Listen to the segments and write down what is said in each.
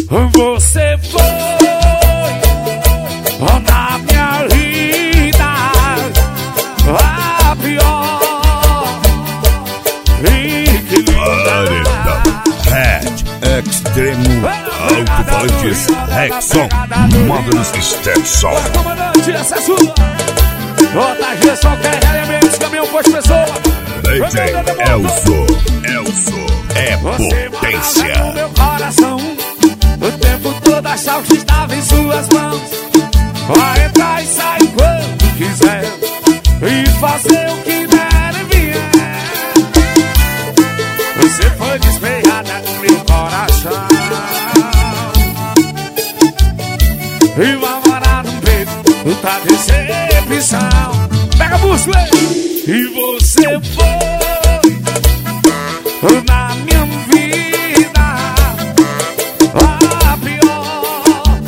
Você foi na minha vida a pior. E que linda. Red Extremo Alto-Falantes Rexon Modern Stetson. Comandante, essa é sua. JG só quer elementos, caminhão com as pessoas. DJ Elso é potência. No meu coração, o tempo todo a chave estava em suas mãos. Vai entrar e sair quando quiser e fazer o que der e vier. Você foi despeirada no meu coração e vai morar no peito da decepção. Pega a bússola. E você foi na minha vida a pior.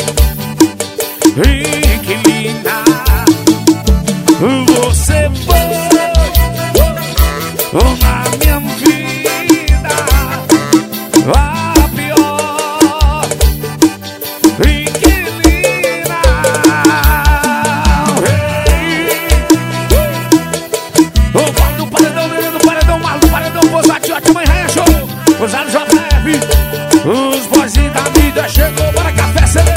E que linda. Você foi na minha vida a pior. E que linda. O pai do paredão, menino do paredão, maluco, paredão, posatiote, mãe raia, show. Usado JF, os boizinhos da mídia chegou para café CD.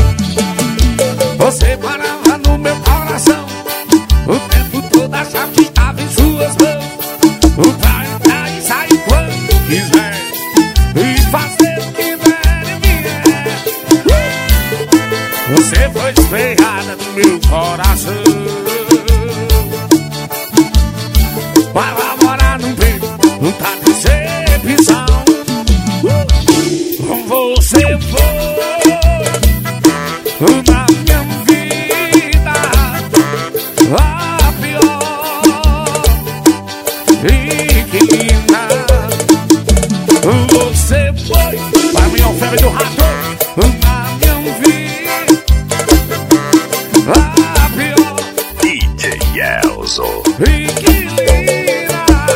Você parava no meu coração, o tempo todo a chave estava em suas mãos. O pra entrar e sair quando quiser e fazer o que der e vier. Você foi despeirada no meu coração. Vai lá morar num peito, não tá decepção. Você foi na minha vida a pior. E que linda. Você foi pra mim, o febre do rato. Na minha vida a pior. DJ Elso. E que linda.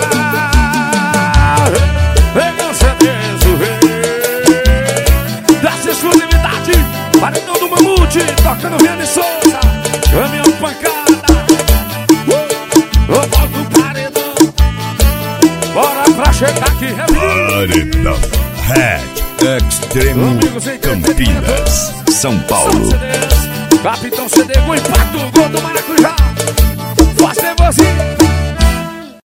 Venha certeza o rei dessa exclusividade. Paredão do Mamute, tocando Riane Souza. Caminhão pancada. Eu volto do paredão. Bora pra chegar aqui, Paredão Red Extremo Campinas, São Paulo. Capitão CD com impacto, gol do Maracujá. Faz negócio.